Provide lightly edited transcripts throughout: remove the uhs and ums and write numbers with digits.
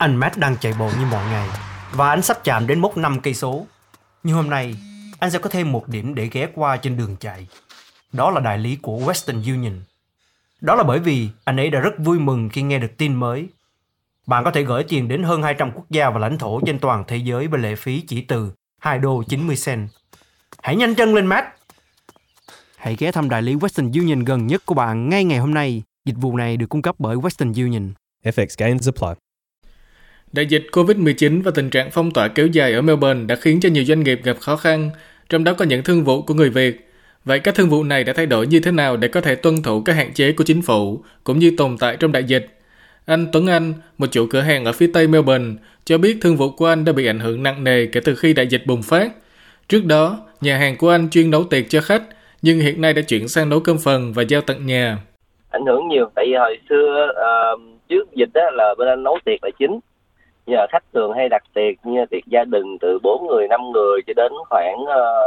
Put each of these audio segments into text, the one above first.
Anh Matt đang chạy bộ như mọi ngày và anh sắp chạm đến mốc 5 cây số. Nhưng hôm nay, anh sẽ có thêm một điểm để ghé qua trên đường chạy. Đó là đại lý của Western Union. Đó là bởi vì anh ấy đã rất vui mừng khi nghe được tin mới. Bạn có thể gửi tiền đến hơn 200 quốc gia và lãnh thổ trên toàn thế giới với lệ phí chỉ từ $2.90. Hãy nhanh chân lên, Matt! Hãy ghé thăm đại lý Western Union gần nhất của bạn ngay ngày hôm nay. Dịch vụ này được cung cấp bởi Western Union. FX gains apply. Đại dịch COVID-19 và tình trạng phong tỏa kéo dài ở Melbourne đã khiến cho nhiều doanh nghiệp gặp khó khăn, trong đó có những thương vụ của người Việt. Vậy các thương vụ này đã thay đổi như thế nào để có thể tuân thủ các hạn chế của chính phủ, cũng như tồn tại trong đại dịch? Anh Tuấn Anh, một chủ cửa hàng ở phía tây Melbourne, cho biết thương vụ của anh đã bị ảnh hưởng nặng nề kể từ khi đại dịch bùng phát. Trước đó, nhà hàng của anh chuyên nấu tiệc cho khách, nhưng hiện nay đã chuyển sang nấu cơm phần và giao tận nhà. Ảnh hưởng nhiều, tại vì hồi xưa trước dịch đó là bên anh nấu tiệc là chính. Giờ khách thường hay đặt tiệc như tiệc gia đình từ 4 người, 5 người cho đến khoảng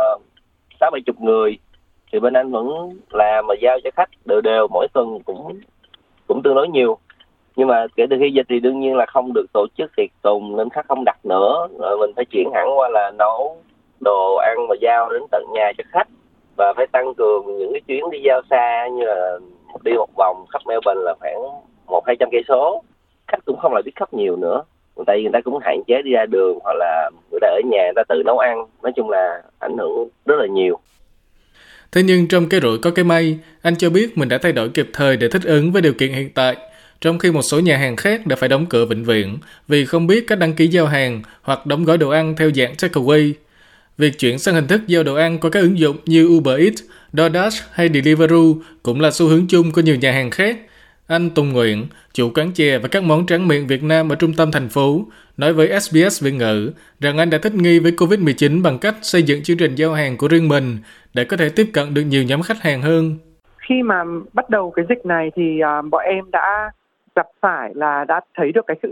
60-70 người. Thì bên anh vẫn làm mà giao cho khách đều mỗi tuần cũng tương đối nhiều. Nhưng mà kể từ khi dịch thì đương nhiên là không được tổ chức tiệc tùng nên khách không đặt nữa. Rồi mình phải chuyển hẳn qua là nấu đồ ăn và giao đến tận nhà cho khách. Và phải tăng cường những cái chuyến đi giao xa như là đi một vòng khắp Melbourne là khoảng 100-200 cây số. Khách cũng không lại biết khắp nhiều nữa. Tại vì người ta cũng hạn chế đi ra đường hoặc là người ta ở nhà người ta tự nấu ăn. Nói chung là ảnh hưởng rất là nhiều. Thế nhưng trong cái rủi có cái may, anh cho biết mình đã thay đổi kịp thời để thích ứng với điều kiện hiện tại, trong khi một số nhà hàng khác đã phải đóng cửa vĩnh viễn vì không biết cách đăng ký giao hàng hoặc đóng gói đồ ăn theo dạng takeaway. Việc chuyển sang hình thức giao đồ ăn qua các ứng dụng như Uber Eats, DoorDash hay Deliveroo cũng là xu hướng chung của nhiều nhà hàng khác. Anh Tùng Nguyễn, chủ quán chè và các món tráng miệng Việt Nam ở trung tâm thành phố, nói với SBS Việt ngữ rằng anh đã thích nghi với COVID-19 bằng cách xây dựng chương trình giao hàng của riêng mình để có thể tiếp cận được nhiều nhóm khách hàng hơn. Khi mà bắt đầu cái dịch này thì bọn em đã gặp phải là đã thấy được cái sự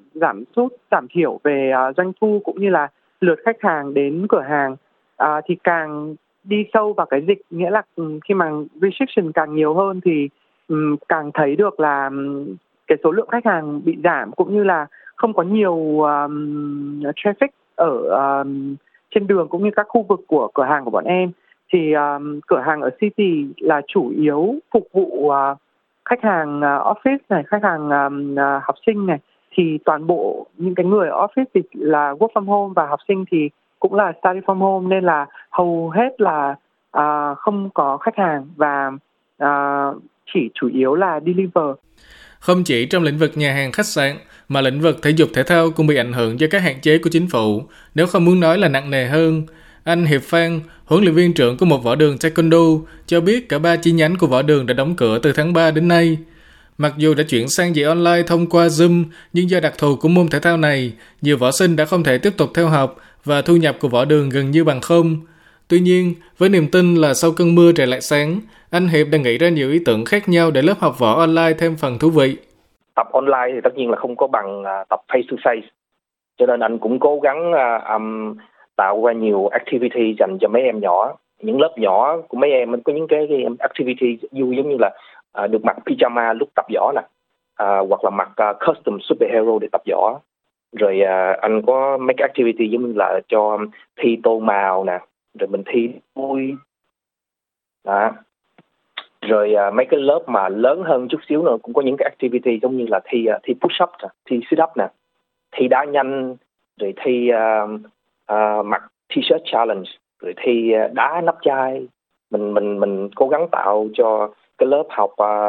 giảm thiểu về doanh thu cũng như là lượt khách hàng đến cửa hàng. Thì càng đi sâu vào cái dịch, nghĩa là khi mà restriction càng nhiều hơn thì càng thấy được là cái số lượng khách hàng bị giảm cũng như là không có nhiều traffic ở trên đường cũng như các khu vực của cửa hàng của bọn em. Thì cửa hàng ở City là chủ yếu phục vụ khách hàng office này, khách hàng học sinh này. Thì toàn bộ những cái người ở office thì là work from home và học sinh thì cũng là study from home, nên là hầu hết là không có khách hàng và chỉ chủ yếu là deliver. Không chỉ trong lĩnh vực nhà hàng khách sạn, mà lĩnh vực thể dục thể thao cũng bị ảnh hưởng do các hạn chế của chính phủ, nếu không muốn nói là nặng nề hơn. Anh Hiệp Phan, huấn luyện viên trưởng của một võ đường taekwondo, cho biết cả 3 chi nhánh của võ đường đã đóng cửa từ tháng 3 đến nay. Mặc dù đã chuyển sang dạy online thông qua Zoom, nhưng do đặc thù của môn thể thao này, nhiều võ sinh đã không thể tiếp tục theo học và thu nhập của võ đường gần như bằng không. Tuy nhiên, với niềm tin là sau cơn mưa trời lại sáng, anh Hiệp đã nghĩ ra nhiều ý tưởng khác nhau để lớp học võ online thêm phần thú vị. Tập online thì tất nhiên là không có bằng tập face to face, cho nên anh cũng cố gắng tạo ra nhiều activity dành cho mấy em nhỏ. Những lớp nhỏ của mấy em có những cái activity vui, giống như là được mặc pyjama lúc tập võ nè, hoặc là mặc custom superhero để tập võ. Rồi anh có mấy cái activity giống như là cho thi tô màu nè, rồi mình thi vui đó. Rồi mấy cái lớp mà lớn hơn chút xíu nữa cũng có những cái activity giống như là thi push up nè, thi sit up nè, thi đá nhanh, rồi thi mặc t-shirt challenge, rồi thi đá nắp chai. Mình cố gắng tạo cho cái lớp học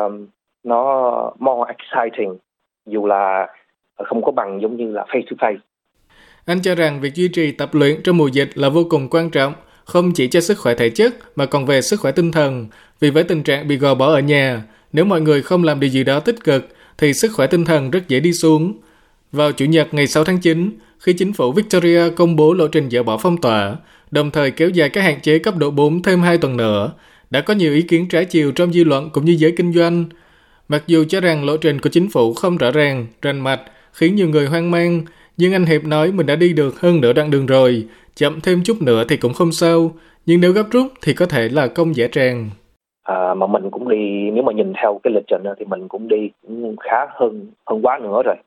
nó more exciting, dù là không có bằng giống như là face to face. Anh cho rằng việc duy trì tập luyện trong mùa dịch là vô cùng quan trọng, không chỉ cho sức khỏe thể chất mà còn về sức khỏe tinh thần. Vì với tình trạng bị gò bó ở nhà, nếu mọi người không làm điều gì đó tích cực thì sức khỏe tinh thần rất dễ đi xuống. Vào Chủ nhật ngày 6 tháng 9, khi chính phủ Victoria công bố lộ trình dỡ bỏ phong tỏa, đồng thời kéo dài các hạn chế cấp độ 4 thêm 2 tuần nữa, đã có nhiều ý kiến trái chiều trong dư luận cũng như giới kinh doanh. Mặc dù cho rằng lộ trình của chính phủ không rõ ràng, rành mạch, khiến nhiều người hoang mang, nhưng anh Hiệp nói mình đã đi được hơn nửa đoạn đường rồi, chậm thêm chút nữa thì cũng không sao, nhưng nếu gấp rút thì có thể là công dễ tràn. Mà mình cũng đi, nếu mà nhìn theo cái lịch trình thì mình cũng đi cũng khá hơn quá nữa rồi.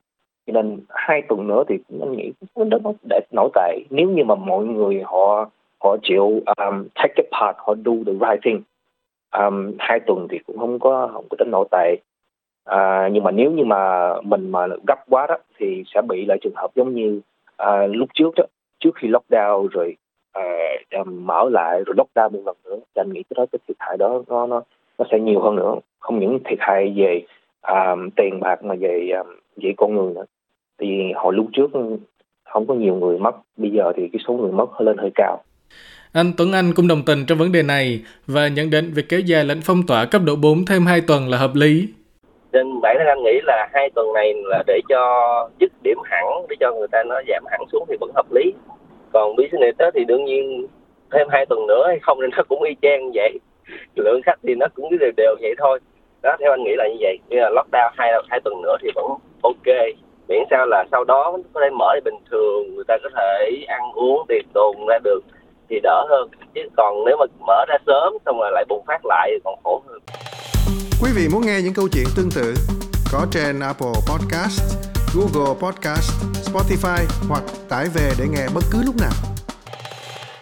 Cho nên 2 tuần nữa thì anh nghĩ nó để nổi tệ. Nếu như mà mọi người họ chịu take a part, họ do the right thing, 2 tuần thì cũng không có đến nổi tệ. Nhưng mà nếu như mà mình mà gấp quá đó thì sẽ bị lại trường hợp giống như lúc trước đó, trước khi lockdown rồi mở lại rồi lockdown một lần nữa. Thì anh nghĩ cái thiệt hại đó nó sẽ nhiều hơn nữa, không những thiệt hại về tiền bạc mà về con người nữa. Thì hồi lúc trước không có nhiều người mất, bây giờ thì cái số người mất lên hơi cao. Anh Tuấn Anh cũng đồng tình trong vấn đề này và nhận định việc kéo dài lệnh phong tỏa cấp độ 4 thêm 2 tuần là hợp lý. Nên bản thân anh nghĩ là 2 tuần này là để cho dứt điểm hẳn, để cho người ta nó giảm hẳn xuống thì vẫn hợp lý. Còn business đó thì đương nhiên thêm 2 tuần nữa hay không thì nó cũng y chang như vậy. Lượng khách thì nó cũng đều vậy thôi. Đó, theo anh nghĩ là như vậy. Như là lockdown 2 tuần nữa thì vẫn ok. Miễn sao là sau đó có thể mở thì bình thường, người ta có thể ăn uống tiệc tùng ra được thì đỡ hơn. Chứ còn nếu mà mở ra sớm xong rồi lại bùng phát lại thì còn khổ hơn. Quý vị muốn nghe những câu chuyện tương tự có trên Apple Podcast, Google Podcast, Spotify hoặc tải về để nghe bất cứ lúc nào.